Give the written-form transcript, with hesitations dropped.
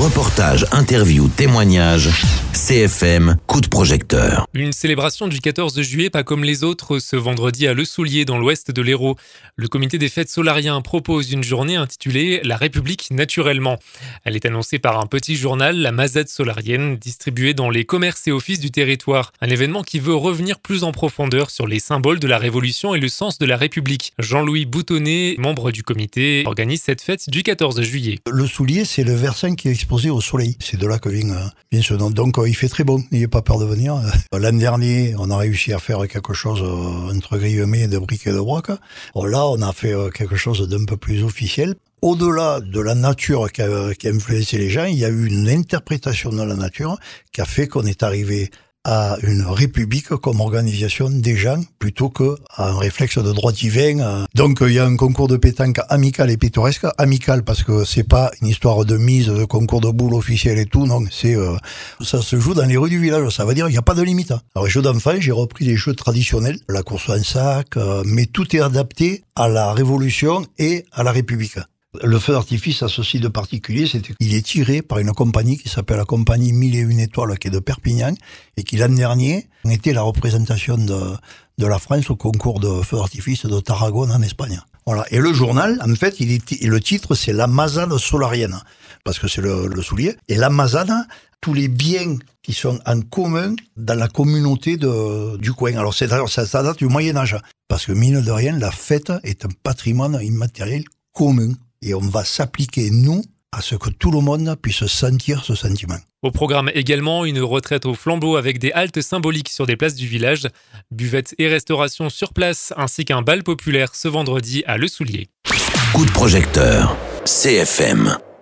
Reportages, interviews, témoignages, CFM, coup de projecteur. Une célébration du 14 juillet pas comme les autres ce vendredi à Le Soulier dans l'ouest de l'Hérault. Le comité des fêtes Solariens propose une journée intitulée « La République naturellement ». Elle est annoncée par un petit journal, la Mazade solarienne, distribuée dans les commerces et offices du territoire. Un événement qui veut revenir plus en profondeur sur les symboles de la Révolution et le sens de la République. Jean-Louis Boutonnet, membre du comité, organise cette fête du 14 juillet. Le Soulier, c'est le versant qui est exposé au soleil. C'est de là que vient ce nom. Donc il fait très bon, n'ayez pas peur de venir. L'an dernier, on a réussi à faire quelque chose entre guillemets de briques et de broc. Là, on a fait quelque chose d'un peu plus officiel. Au-delà de la nature qui a influencé les gens, il y a eu une interprétation de la nature qui a fait qu'on est arrivé à une république comme organisation des gens plutôt qu'à un réflexe de droit divin. Donc il y a un concours de pétanque amical et pittoresque. Amical parce que c'est pas une histoire de mise, de concours de boules officiel et tout, non, c'est ça se joue dans les rues du village, ça veut dire il n'y a pas de limite. Alors les jeux d'enfants, j'ai repris les jeux traditionnels, la course en sac, mais tout est adapté à la Révolution et à la République. Le feu d'artifice a ceci de particulier, c'est qu'il est tiré par une compagnie qui s'appelle la compagnie 1001 étoiles, qui est de Perpignan, et qui l'an dernier était la représentation de la France au concours de feu d'artifice de Tarragone en Espagne. Voilà. Et le journal, en fait, le titre, c'est la Mazade solarienne, parce que c'est le soulier. Et la Mazade, tous les biens qui sont en commun dans la communauté du coin. Alors ça date du Moyen-Âge, parce que mine de rien, la fête est un patrimoine immatériel commun. Et on va s'appliquer, nous, à ce que tout le monde puisse sentir ce sentiment. Au programme également, une retraite au flambeau avec des haltes symboliques sur des places du village, buvettes et restauration sur place, ainsi qu'un bal populaire ce vendredi à Le Soulier. Coup de projecteur, CFM.